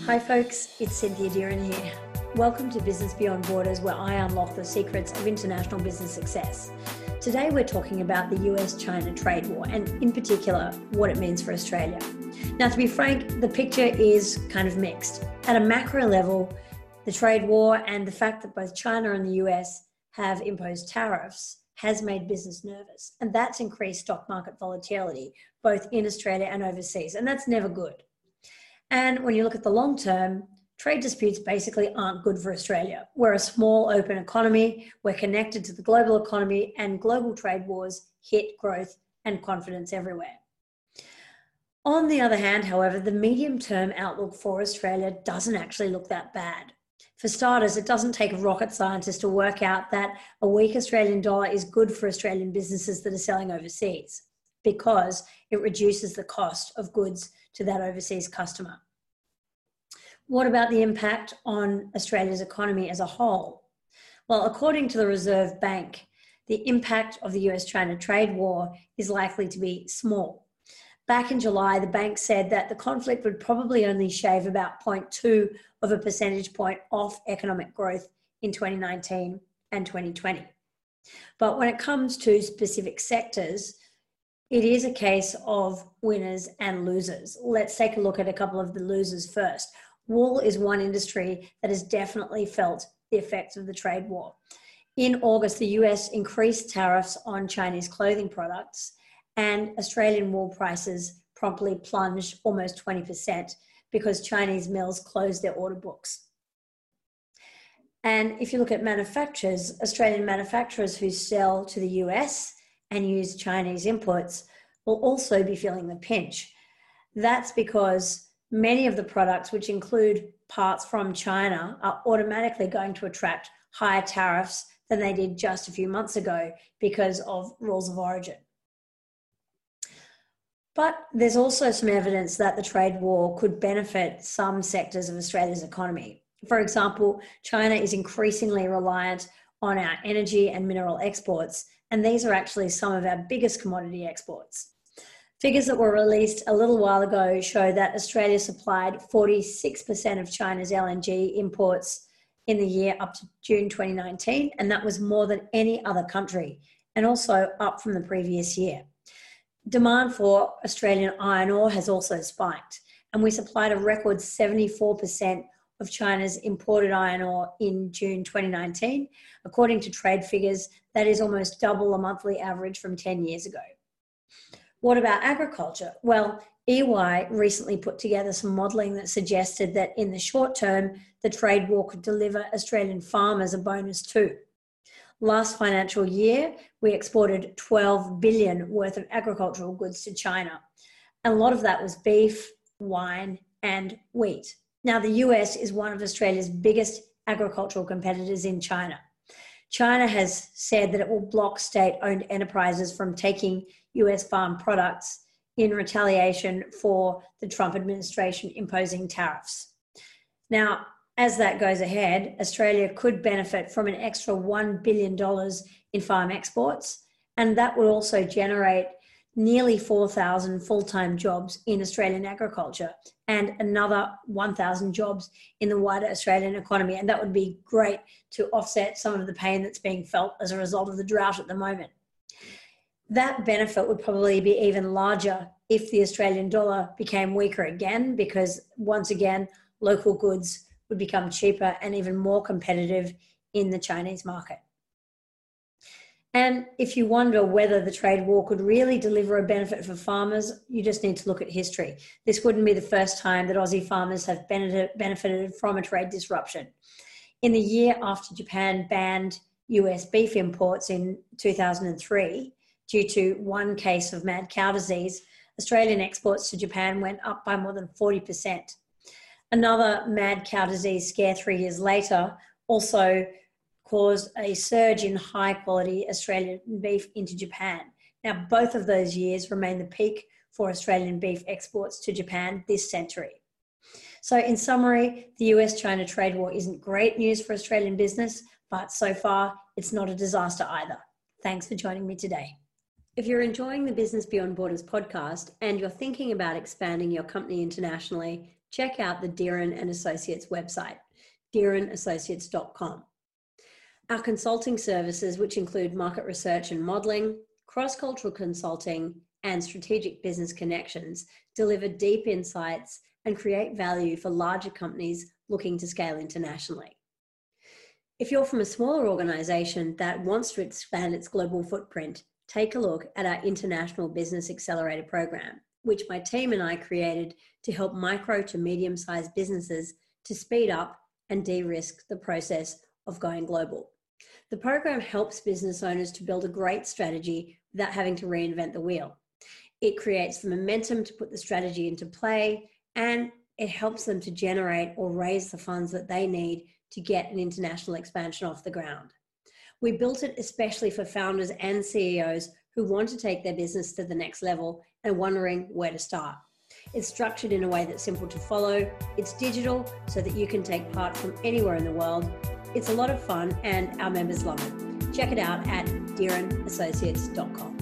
Hi folks, it's Cynthia Deering here. Welcome to Business Beyond Borders, where I unlock the secrets of international business success. Today we're talking about the US-China trade war and in particular what it means for Australia. Now, to be frank, the picture is kind of mixed. At a macro level, the trade war and the fact that both China and the US have imposed tariffs has made business nervous, and that's increased stock market volatility both in Australia and overseas, and that's never good. And when you look at the long term, trade disputes basically aren't good for Australia. We're a small, open economy. We're connected to the global economy, and global trade wars hit growth and confidence everywhere. On the other hand, however, the medium-term outlook for Australia doesn't actually look that bad. For starters, it doesn't take a rocket scientist to work out that a weak Australian dollar is good for Australian businesses that are selling overseas because it reduces the cost of goods to that overseas customer. What about the impact on Australia's economy as a whole? Well, according to the Reserve Bank, the impact of the US-China trade war is likely to be small. Back in July, the bank said that the conflict would probably only shave about 0.2 of a percentage point off economic growth in 2019 and 2020. But when it comes to specific sectors, it is a case of winners and losers. Let's take a look at a couple of the losers first. Wool is one industry that has definitely felt the effects of the trade war. In August, the US increased tariffs on Chinese clothing products, and Australian wool prices promptly plunged almost 20% because Chinese mills closed their order books. And if you look at manufacturers, Australian manufacturers who sell to the US and use Chinese inputs will also be feeling the pinch. That's because many of the products, which include parts from China, are automatically going to attract higher tariffs than they did just a few months ago because of rules of origin. But there's also some evidence that the trade war could benefit some sectors of Australia's economy. For example, China is increasingly reliant on our energy and mineral exports, and these are actually some of our biggest commodity exports. Figures that were released a little while ago show that Australia supplied 46% of China's LNG imports in the year up to June 2019, and that was more than any other country, and also up from the previous year. Demand for Australian iron ore has also spiked, and we supplied a record 74% of China's imported iron ore in June 2019. According to trade figures, that is almost double a monthly average from 10 years ago. What about agriculture? Well, EY recently put together some modelling that suggested that in the short term, the trade war could deliver Australian farmers a bonus too. Last financial year, we exported 12 billion worth of agricultural goods to China. And a lot of that was beef, wine, and wheat. Now, the US is one of Australia's biggest agricultural competitors in China. China has said that it will block state-owned enterprises from taking US farm products in retaliation for the Trump administration imposing tariffs. Now, as that goes ahead, Australia could benefit from an extra $1 billion in farm exports, and that would also generate nearly 4,000 full-time jobs in Australian agriculture and another 1,000 jobs in the wider Australian economy. And that would be great to offset some of the pain that's being felt as a result of the drought at the moment. That benefit would probably be even larger if the Australian dollar became weaker again, because once again, local goods would become cheaper and even more competitive in the Chinese market. And if you wonder whether the trade war could really deliver a benefit for farmers, you just need to look at history. This wouldn't be the first time that Aussie farmers have benefited from a trade disruption. In the year after Japan banned US beef imports in 2003, due to one case of mad cow disease, Australian exports to Japan went up by more than 40%. Another mad cow disease scare 3 years later also caused a surge in high-quality Australian beef into Japan. Now, both of those years remain the peak for Australian beef exports to Japan this century. So in summary, the US-China trade war isn't great news for Australian business, but so far, it's not a disaster either. Thanks for joining me today. If you're enjoying the Business Beyond Borders podcast and you're thinking about expanding your company internationally, check out the Deeren and Associates website, deerenassociates.com. Our consulting services, which include market research and modelling, cross-cultural consulting, and strategic business connections, deliver deep insights and create value for larger companies looking to scale internationally. If you're from a smaller organisation that wants to expand its global footprint, take a look at our International Business Accelerator program, which my team and I created to help micro to medium-sized businesses to speed up and de-risk the process of going global. The program helps business owners to build a great strategy without having to reinvent the wheel. It creates the momentum to put the strategy into play, and it helps them to generate or raise the funds that they need to get an international expansion off the ground. We built it especially for founders and CEOs who want to take their business to the next level and wondering where to start. It's structured in a way that's simple to follow. It's digital so that you can take part from anywhere in the world. It's a lot of fun and our members love it. Check it out at deerenassociates.com.